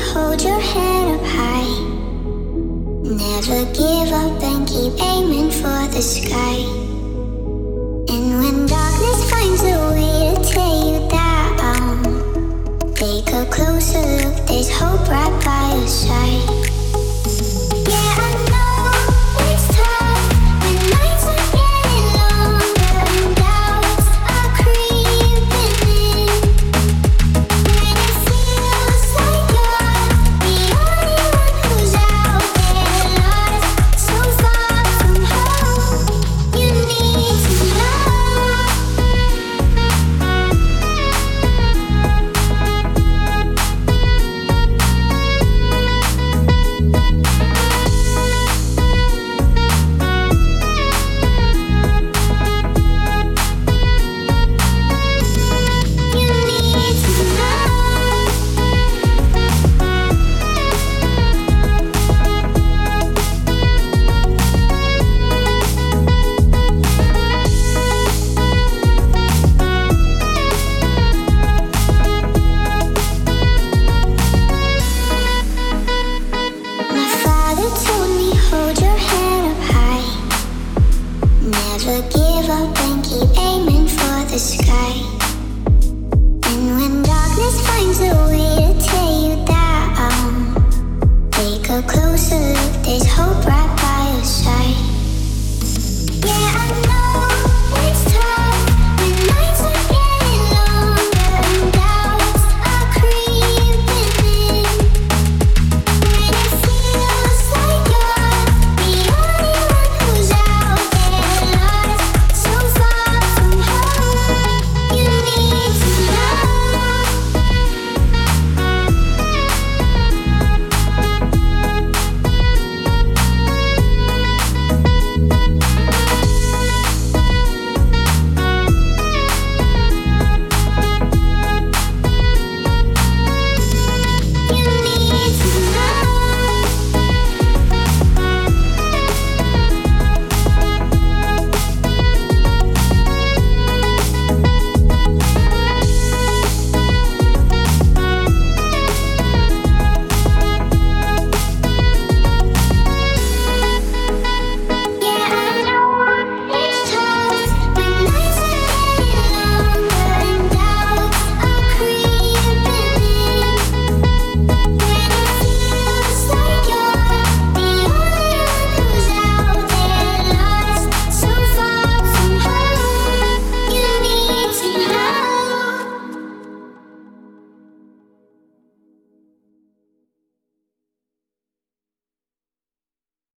hold your head up high. Never give up and keep aiming for the sky. And when darkness finds a way to tear you down, take a closer look, there's hope right by your side. Yeah, I know it's tough when nights are getting longer and doubts are creeping in. When it feels like you're the only one who's out there lost, so far from home, you need to know. My father told me hold your head up high. Never give up and keep aiming for the sky. And when darkness finds a way to tear you down, take a closer look, there's hope right